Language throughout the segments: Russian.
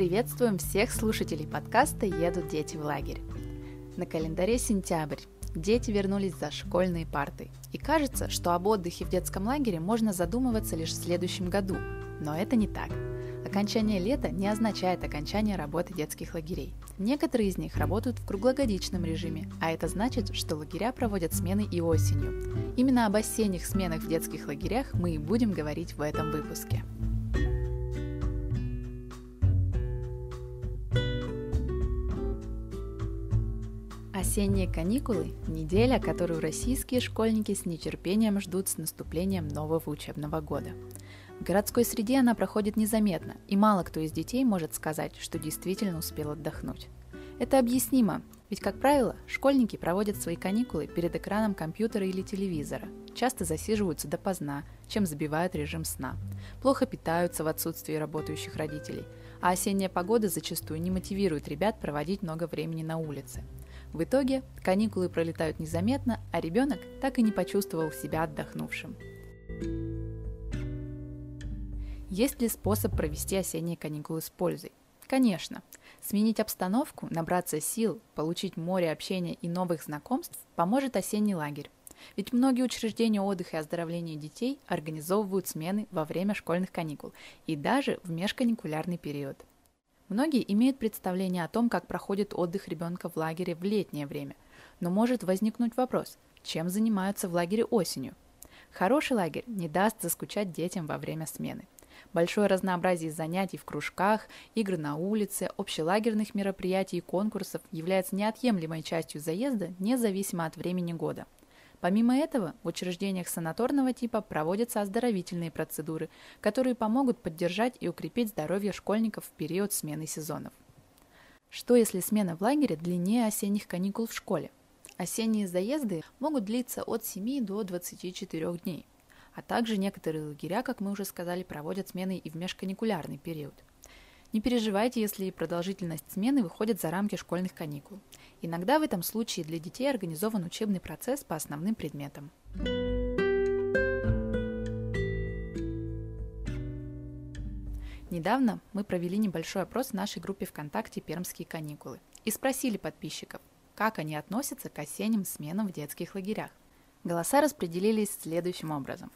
Приветствуем всех слушателей подкаста «Едут дети в лагерь». На календаре сентябрь. Дети вернулись за школьные парты. И кажется, что об отдыхе в детском лагере можно задумываться лишь в следующем году. Но это не так. Окончание лета не означает окончание работы детских лагерей. Некоторые из них работают в круглогодичном режиме, а это значит, что лагеря проводят смены и осенью. Именно об осенних сменах в детских лагерях мы и будем говорить в этом выпуске. Осенние каникулы – неделя, которую российские школьники с нетерпением ждут с наступлением нового учебного года. В городской среде она проходит незаметно, и мало кто из детей может сказать, что действительно успел отдохнуть. Это объяснимо, ведь, как правило, школьники проводят свои каникулы перед экраном компьютера или телевизора, часто засиживаются допоздна, чем забивают режим сна, плохо питаются в отсутствии работающих родителей, а осенняя погода зачастую не мотивирует ребят проводить много времени на улице. В итоге каникулы пролетают незаметно, а ребенок так и не почувствовал себя отдохнувшим. Есть ли способ провести осенние каникулы с пользой? Конечно. Сменить обстановку, набраться сил, получить море общения и новых знакомств поможет осенний лагерь. Ведь многие учреждения отдыха и оздоровления детей организовывают смены во время школьных каникул и даже в межканикулярный период. Многие имеют представление о том, как проходит отдых ребенка в лагере в летнее время, но может возникнуть вопрос, чем занимаются в лагере осенью? Хороший лагерь не даст заскучать детям во время смены. Большое разнообразие занятий в кружках, игр на улице, общелагерных мероприятий и конкурсов является неотъемлемой частью заезда, независимо от времени года. Помимо этого, в учреждениях санаторного типа проводятся оздоровительные процедуры, которые помогут поддержать и укрепить здоровье школьников в период смены сезонов. Что если смена в лагере длиннее осенних каникул в школе? Осенние заезды могут длиться от 7 до 24 дней, а также некоторые лагеря, как мы уже сказали, проводят смены и в межканикулярный период. Не переживайте, если продолжительность смены выходит за рамки школьных каникул. Иногда в этом случае для детей организован учебный процесс по основным предметам. Недавно мы провели небольшой опрос в нашей группе ВКонтакте «Пермские каникулы» и спросили подписчиков, как они относятся к осенним сменам в детских лагерях. Голоса распределились следующим образом.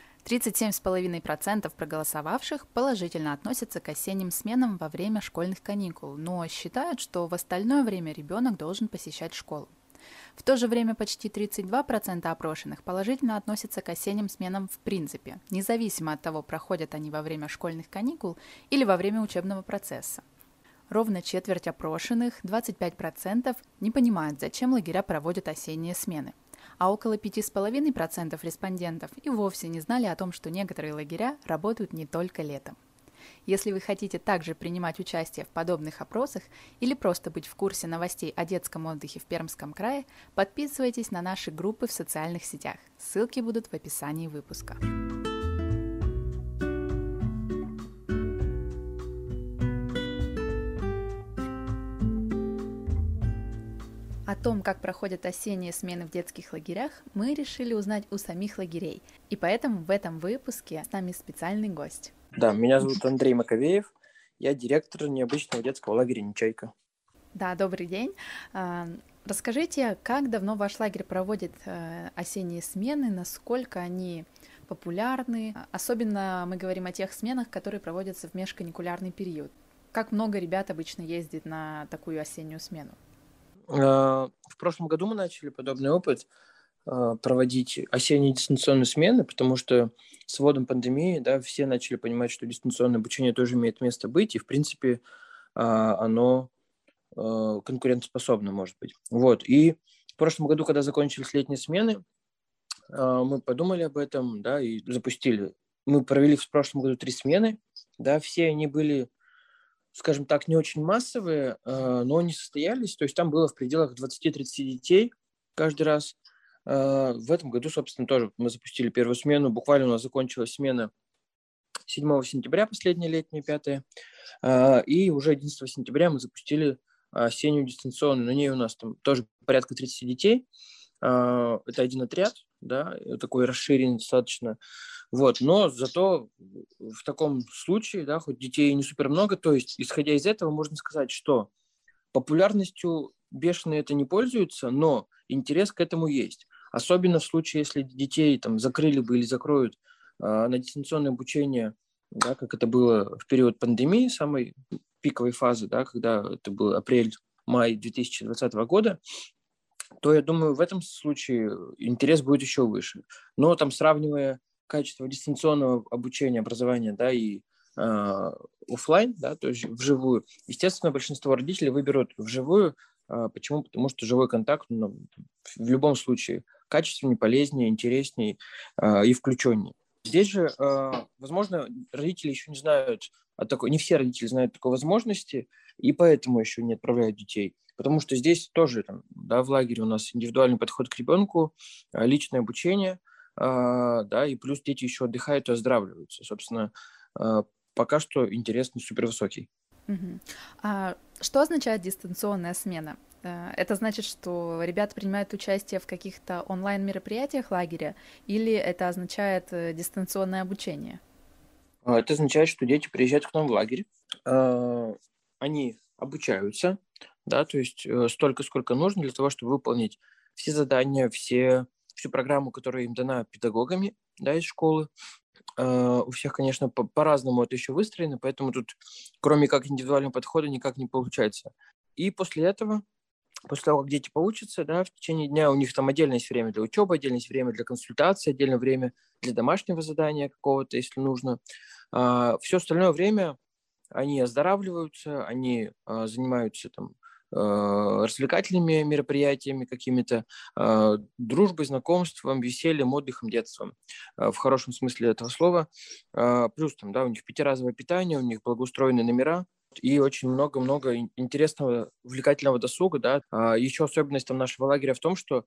37,5% проголосовавших положительно относятся к осенним сменам во время школьных каникул, но считают, что в остальное время ребенок должен посещать школу. В то же время почти 32% опрошенных положительно относятся к осенним сменам в принципе, независимо от того, проходят они во время школьных каникул или во время учебного процесса. Ровно четверть опрошенных, 25%, не понимают, зачем лагеря проводят осенние смены. А около 5,5% респондентов и вовсе не знали о том, что некоторые лагеря работают не только летом. Если вы хотите также принимать участие в подобных опросах или просто быть в курсе новостей о детском отдыхе в Пермском крае, подписывайтесь на наши группы в социальных сетях. Ссылки будут в описании выпуска. О том, как проходят осенние смены в детских лагерях, мы решили узнать у самих лагерей. И поэтому в этом выпуске с нами специальный гость. Да, меня зовут Андрей Маковеев, я директор необычного детского лагеря «Нечайка». Да, добрый день. Расскажите, как давно ваш лагерь проводит осенние смены, насколько они популярны? Особенно мы говорим о тех сменах, которые проводятся в межканикулярный период. Как много ребят обычно ездит на такую осеннюю смену? В прошлом году мы начали подобный опыт проводить осенние дистанционные смены, потому что с вводом пандемии, да, все начали понимать, что дистанционное обучение тоже имеет место быть, и, в принципе, оно конкурентоспособно может быть. Вот. И в прошлом году, когда закончились летние смены, мы подумали об этом, да, и запустили. Мы провели в прошлом году 3 смены, да, все они были, скажем так, не очень массовые, но они состоялись, то есть там было в пределах 20-30 детей каждый раз. В этом году, собственно, тоже мы запустили первую смену, буквально у нас закончилась смена 7 сентября, последняя летняя, 5, и уже 11 сентября мы запустили осеннюю дистанционную, на ней у нас там тоже порядка 30 детей, это один отряд, да, такой расширенный достаточно, Вот, но зато в таком случае, да, хоть детей не супер много, то есть, исходя из этого, можно сказать, что популярностью бешено это не пользуется, но интерес к этому есть. Особенно в случае, если детей там закрыли бы или закроют на дистанционное обучение, да, как это было в период пандемии, самой пиковой фазы, да, когда это был апрель-май 2020 года, то, я думаю, в этом случае интерес будет еще выше. Но там, сравнивая качество дистанционного обучения, образования, да, и офлайн, да, то есть вживую, естественно, большинство родителей выберут вживую. Почему? Потому что живой контакт, ну, в любом случае качественнее, полезнее, интереснее и включеннее. Здесь же, возможно, родители еще не знают о такой, не все родители знают такой возможности, и поэтому еще не отправляют детей. Потому что здесь тоже, там, да, в лагере у нас индивидуальный подход к ребенку, личное обучение, да, и плюс дети еще отдыхают и оздоравливаются. Собственно, пока что интерес не супер высокий. Мгм. А что означает дистанционная смена? Это значит, что ребята принимают участие в каких-то онлайн-мероприятиях лагеря, или это означает дистанционное обучение? Это означает, что дети приезжают к нам в лагерь, они обучаются, да, то есть столько, сколько нужно для того, чтобы выполнить все задания, всю программу, которая им дана педагогами, да, из школы. У всех, конечно, по-разному это еще выстроено, поэтому тут, кроме как индивидуального подхода, никак не получается. И после этого, после того, как дети поучатся, да, в течение дня у них там отдельно есть время для учебы, отдельно есть время для консультации, отдельно время для домашнего задания какого-то, если нужно. Все остальное время они оздоравливаются, они занимаются там развлекательными мероприятиями какими-то, дружбой, знакомством, весельем, отдыхом, детством, в хорошем смысле этого слова. Плюс там, да, у них пятиразовое питание, у них благоустроенные номера и очень много-много интересного, увлекательного досуга, да. Еще особенность там нашего лагеря в том, что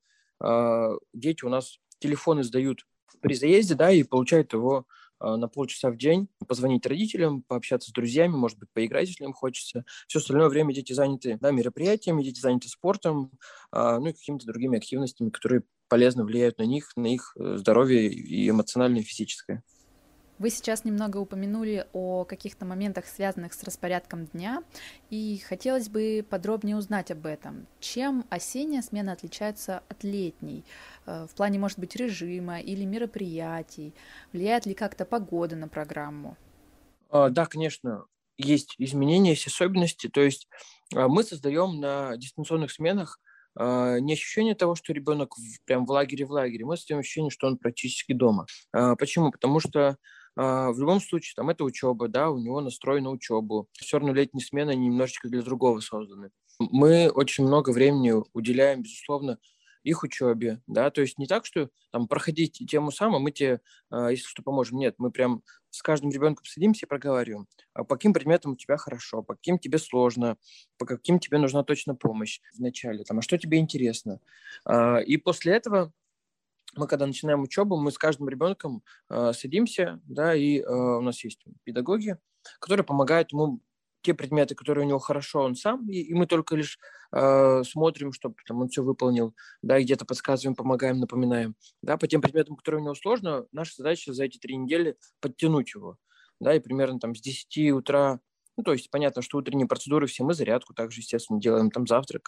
дети у нас телефоны сдают при заезде, да, и получают его на полчаса в день, позвонить родителям, пообщаться с друзьями, может быть, поиграть, если им хочется. Все остальное время дети заняты, да, мероприятиями, дети заняты спортом, ну и какими-то другими активностями, которые полезно влияют на них, на их здоровье и эмоциональное, и физическое. Вы сейчас немного упомянули о каких-то моментах, связанных с распорядком дня, и хотелось бы подробнее узнать об этом. Чем осенняя смена отличается от летней? В плане, может быть, режима или мероприятий? Влияет ли как-то погода на программу? Да, конечно, есть изменения, есть особенности. То есть мы создаем на дистанционных сменах не ощущение того, что ребенок прям в лагере, мы создаем ощущение, что он практически дома. Почему? Потому что в любом случае там это учеба, да, у него настрой на учебу. Все равно летние смены они немножечко для другого созданы. Мы очень много времени уделяем, безусловно, их учебе, да, то есть не так, что там проходить тему сам, а мы тебе, если что, поможем. Нет, мы прям с каждым ребенком садимся и проговариваем, по каким предметам у тебя хорошо, по каким тебе сложно, по каким тебе нужна точно помощь вначале, там, а что тебе интересно. И после этого мы, когда начинаем учебу, мы с каждым ребенком садимся, да, и у нас есть педагоги, которые помогают ему те предметы, которые у него хорошо, он сам, и мы только лишь смотрим, чтобы там, он все выполнил, да, и где-то подсказываем, помогаем, напоминаем. Да, по тем предметам, которые у него сложно, наша задача за эти 3 недели подтянуть его, да, и примерно там с 10 утра, ну, то есть понятно, что утренние процедуры все, мы зарядку также, естественно, делаем, там завтрак,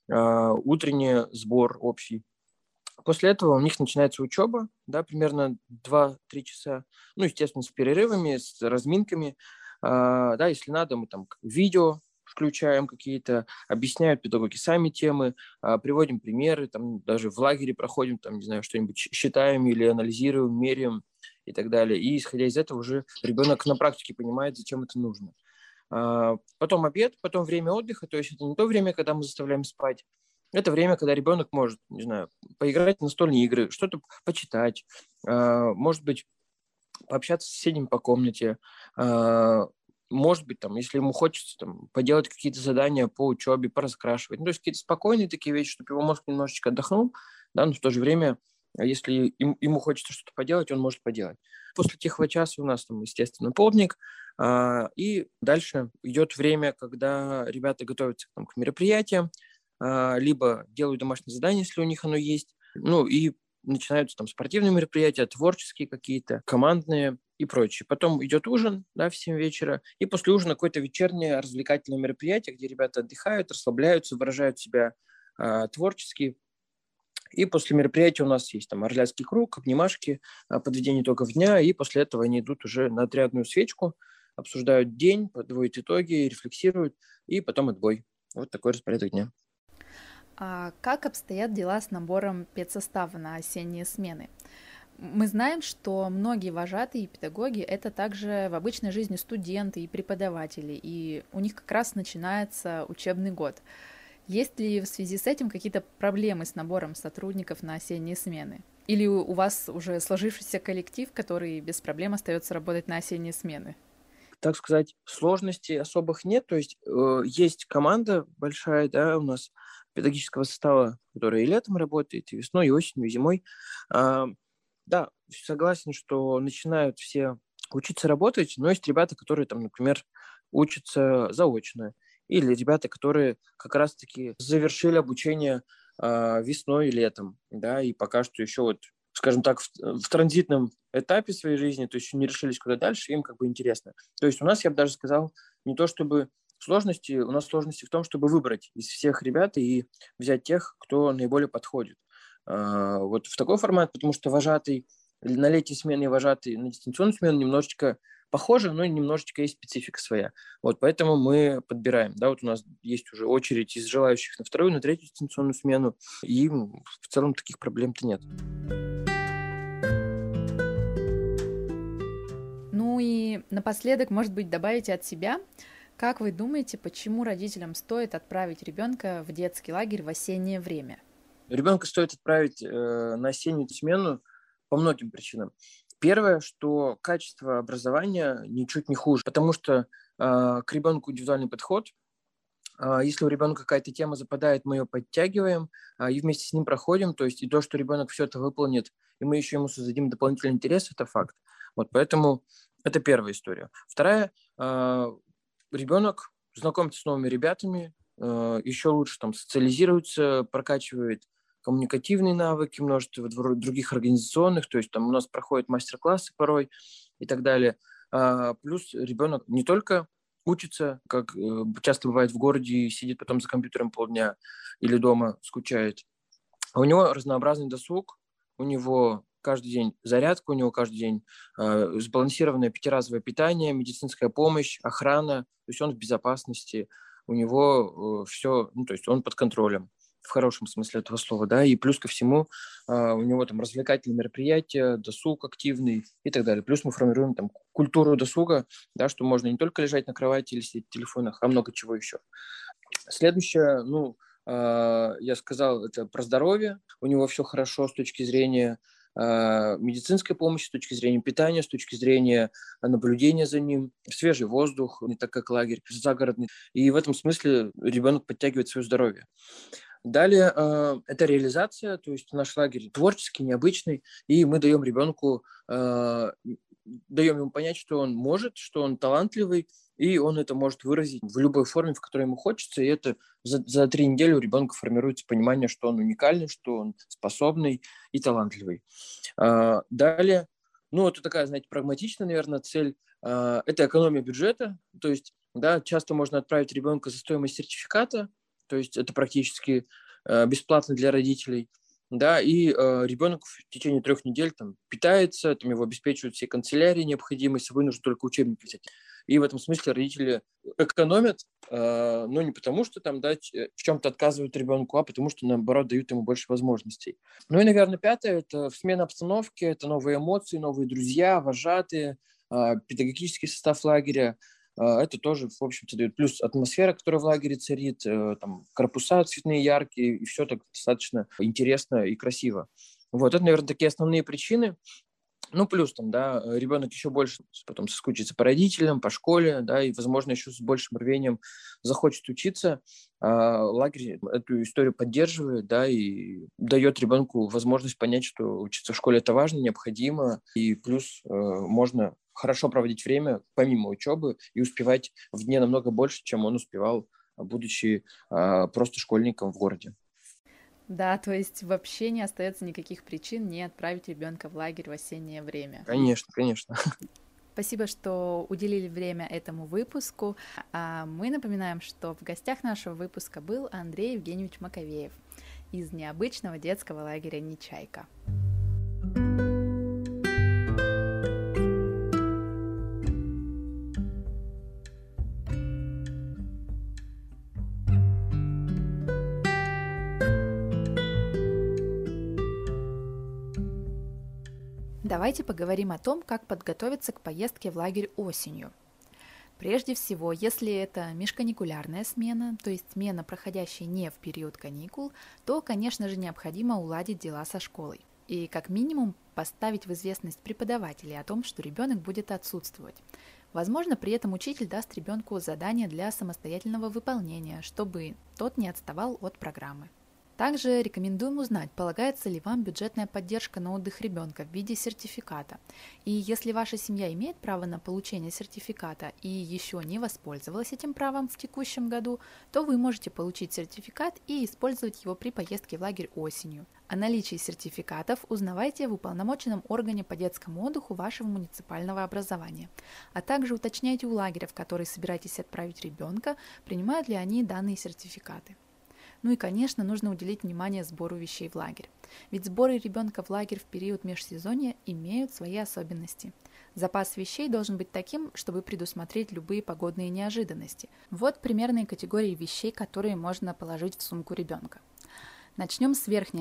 утренний сбор общий. После этого у них начинается учеба, да, примерно 2-3 часа, ну, естественно, с перерывами, с разминками, да, если надо, мы там видео включаем какие-то, объясняют педагоги сами темы, приводим примеры, там даже в лагере проходим, там, не знаю, что-нибудь считаем или анализируем, меряем и так далее. И исходя из этого уже ребенок на практике понимает, зачем это нужно. Потом обед, потом время отдыха, то есть это не то время, когда мы заставляем спать, это время, когда ребенок может, не знаю, поиграть в настольные игры, что-то почитать, может быть, пообщаться с соседями по комнате, может быть, там, если ему хочется там, поделать какие-то задания по учебе, пораскрашивать. Ну, то есть какие-то спокойные такие вещи, чтобы его мозг немножечко отдохнул, да, но в то же время, если ему хочется что-то поделать, он может поделать. После тихого часа у нас там, естественно, полдник, и дальше идет время, когда ребята готовятся там, к мероприятиям, либо делают домашнее задание, если у них оно есть, ну и начинаются там спортивные мероприятия, творческие какие-то, командные и прочее. Потом идет ужин, да, в 7 вечера, и после ужина какое-то вечернее развлекательное мероприятие, где ребята отдыхают, расслабляются, выражают себя творчески. И после мероприятия у нас есть там орляцкий круг, обнимашки, подведение итогов дня, и после этого они идут уже на отрядную свечку, обсуждают день, подводят итоги, рефлексируют, и потом отбой. Вот такой распорядок дня. А как обстоят дела с набором педсостава на осенние смены? Мы знаем, что многие вожатые и педагоги — это также в обычной жизни студенты и преподаватели, и у них как раз начинается учебный год. Есть ли в связи с этим какие-то проблемы с набором сотрудников на осенние смены? Или у вас уже сложившийся коллектив, который без проблем остается работать на осенние смены? Так сказать, сложностей особых нет. То есть есть команда большая, да, у нас педагогического состава, которая и летом работает, и весной, и осенью, и зимой. Да, согласен, что начинают все учиться работать, но есть ребята, которые там, например, учатся заочно, или ребята, которые как раз-таки завершили обучение весной и летом, да, и пока что еще вот, скажем так, в транзитном этапе своей жизни, то есть еще не решились куда дальше, им как бы интересно. То есть у нас, я бы даже сказал, не то чтобы сложности, у нас сложности в том, чтобы выбрать из всех ребят и взять тех, кто наиболее подходит. Вот в такой формат, потому что вожатый на летней смене и вожатый на дистанционную смену немножечко похожи, но немножечко есть специфика своя. Вот поэтому мы подбираем. Да, вот у нас есть уже очередь из желающих на вторую, на третью дистанционную смену, и в целом таких проблем-то нет. Ну и напоследок, может быть, добавите от себя, как вы думаете, почему родителям стоит отправить ребенка в детский лагерь в осеннее время? Ребенка стоит отправить на осеннюю смену по многим причинам. Первое, что качество образования ничуть не хуже, потому что к ребенку индивидуальный подход. Если у ребенка какая-то тема западает, мы ее подтягиваем и вместе с ним проходим. То есть и то, что ребенок все это выполнит, и мы еще ему создадим дополнительный интерес, это факт. Вот поэтому это первая история. Вторая, ребенок знакомится с новыми ребятами, еще лучше там социализируется, прокачивает коммуникативные навыки, множество других организационных, то есть там у нас проходят мастер-классы порой и так далее. Плюс ребенок не только учится, как часто бывает в городе, и сидит потом за компьютером полдня или дома скучает. А у него разнообразный досуг, у него каждый день зарядка, у него каждый день сбалансированное пятиразовое питание, медицинская помощь, охрана, то есть он в безопасности, у него все, ну, то есть он под контролем в хорошем смысле этого слова, да, и плюс ко всему у него там развлекательные мероприятия, досуг активный и так далее. Плюс мы формируем там культуру досуга, да, что можно не только лежать на кровати или сидеть в телефонах, а много чего еще. Следующее, я сказал, это про здоровье. У него все хорошо с точки зрения медицинской помощи, с точки зрения питания, с точки зрения наблюдения за ним, свежий воздух, не так как лагерь загородный. И в этом смысле ребенок подтягивает свое здоровье. Далее это реализация, то есть наш лагерь творческий, необычный, и мы даем ребенку, даем ему понять, что он может, что он талантливый, и он это может выразить в любой форме, в которой ему хочется, и это за 3 недели у ребенка формируется понимание, что он уникальный, что он способный и талантливый. Далее, это такая, знаете, прагматичная, наверное, цель, это экономия бюджета, то есть, да, часто можно отправить ребенка за стоимость сертификата, то есть это практически бесплатно для родителей, да, и ребенок в течение 3 недель там питается, там его обеспечивают все канцелярии необходимые, с собой нужно только учебник взять. И в этом смысле родители экономят, но не потому, что там, да, в чем-то отказывают ребенку, а потому что, наоборот, дают ему больше возможностей. Ну и, наверное, пятое – это смена обстановки, это новые эмоции, новые друзья, вожатые, педагогический состав лагеря. Это тоже, в общем-то, дает плюс атмосфера, которая в лагере царит, там корпуса цветные, яркие, и все так достаточно интересно и красиво. Вот, это, наверное, такие основные причины. Ну, плюс там, да, ребенок еще больше потом соскучится по родителям, по школе, да, и, возможно, еще с большим рвением захочет учиться. Лагерь эту историю поддерживает, да, и дает ребенку возможность понять, что учиться в школе – это важно, необходимо, и плюс можно хорошо проводить время помимо учебы и успевать в дне намного больше, чем он успевал, будучи просто школьником в городе. Да, то есть вообще не остается никаких причин не отправить ребенка в лагерь в осеннее время. Конечно, конечно. Спасибо, что уделили время этому выпуску. А мы напоминаем, что в гостях нашего выпуска был Андрей Евгеньевич Маковеев из необычного детского лагеря «Нечайка». Давайте поговорим о том, как подготовиться к поездке в лагерь осенью. Прежде всего, если это межканикулярная смена, то есть смена, проходящая не в период каникул, то, конечно же, необходимо уладить дела со школой и как минимум поставить в известность преподавателей о том, что ребенок будет отсутствовать. Возможно, при этом учитель даст ребенку задание для самостоятельного выполнения, чтобы тот не отставал от программы. Также рекомендуем узнать, полагается ли вам бюджетная поддержка на отдых ребенка в виде сертификата. И если ваша семья имеет право на получение сертификата и еще не воспользовалась этим правом в текущем году, то вы можете получить сертификат и использовать его при поездке в лагерь осенью. О наличии сертификатов узнавайте в уполномоченном органе по детскому отдыху вашего муниципального образования, а также уточняйте у лагеря, в который собираетесь отправить ребенка, принимают ли они данные сертификаты. Ну и, конечно, нужно уделить внимание сбору вещей в лагерь. Ведь сборы ребенка в лагерь в период межсезонья имеют свои особенности. Запас вещей должен быть таким, чтобы предусмотреть любые погодные неожиданности. Вот примерные категории вещей, которые можно положить в сумку ребенка. Начнем с верхней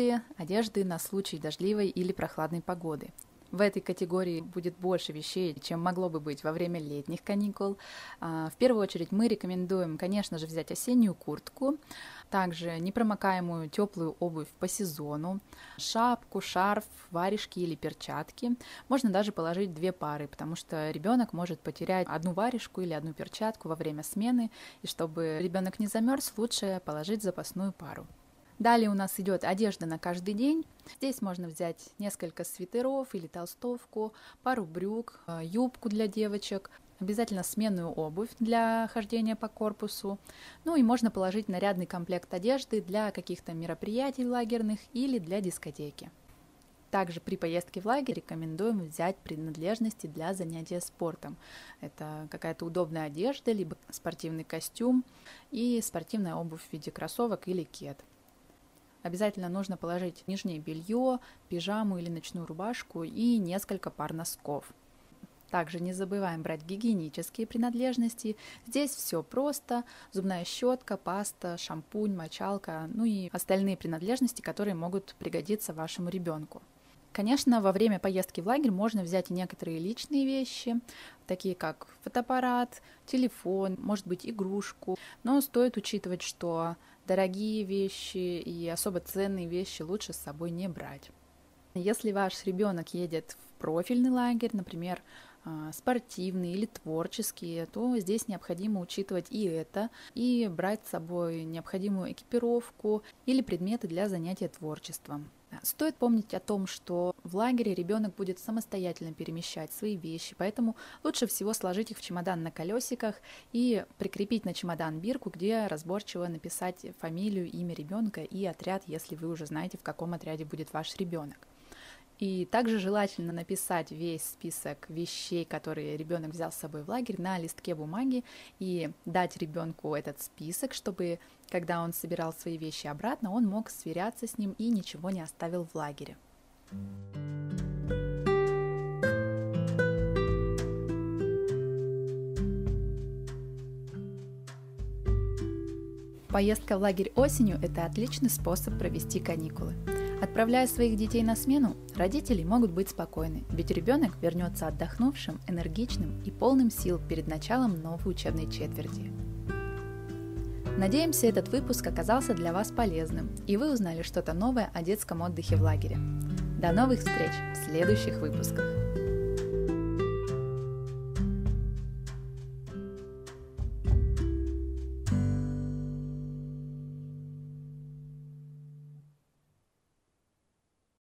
одежды на случай дождливой или прохладной погоды. В этой категории будет больше вещей, чем могло бы быть во время летних каникул. В первую очередь мы рекомендуем, конечно же, взять осеннюю куртку, также непромокаемую теплую обувь по сезону, шапку, шарф, варежки или перчатки. Можно даже положить 2 пары, потому что ребенок может потерять одну варежку или одну перчатку во время смены, и чтобы ребенок не замерз, лучше положить запасную пару. Далее у нас идет одежда на каждый день. Здесь можно взять несколько свитеров или толстовку, пару брюк, юбку для девочек, обязательно сменную обувь для хождения по корпусу. Ну и можно положить нарядный комплект одежды для каких-то мероприятий лагерных или для дискотеки. Также при поездке в лагерь рекомендуем взять принадлежности для занятия спортом. Это какая-то удобная одежда, либо спортивный костюм и спортивная обувь в виде кроссовок или кед. Обязательно нужно положить нижнее белье, пижаму или ночную рубашку и несколько пар носков. Также не забываем брать гигиенические принадлежности. Здесь все просто: зубная щетка, паста, шампунь, мочалка, ну и остальные принадлежности, которые могут пригодиться вашему ребенку. Конечно, во время поездки в лагерь можно взять и некоторые личные вещи, такие как фотоаппарат, телефон, может быть, игрушку, но стоит учитывать, что дорогие вещи и особо ценные вещи лучше с собой не брать. Если ваш ребенок едет в профильный лагерь, например, спортивный или творческий, то здесь необходимо учитывать и это, и брать с собой необходимую экипировку или предметы для занятия творчеством. Стоит помнить о том, что в лагере ребенок будет самостоятельно перемещать свои вещи, поэтому лучше всего сложить их в чемодан на колесиках и прикрепить на чемодан бирку, где разборчиво написать фамилию, имя ребенка и отряд, если вы уже знаете, в каком отряде будет ваш ребенок. И также желательно написать весь список вещей, которые ребенок взял с собой в лагерь, на листке бумаги и дать ребенку этот список, чтобы, когда он собирал свои вещи обратно, он мог сверяться с ним и ничего не оставил в лагере. Поездка в лагерь осенью – это отличный способ провести каникулы. Отправляя своих детей на смену, родители могут быть спокойны, ведь ребенок вернется отдохнувшим, энергичным и полным сил перед началом новой учебной четверти. Надеемся, этот выпуск оказался для вас полезным, и вы узнали что-то новое о детском отдыхе в лагере. До новых встреч в следующих выпусках!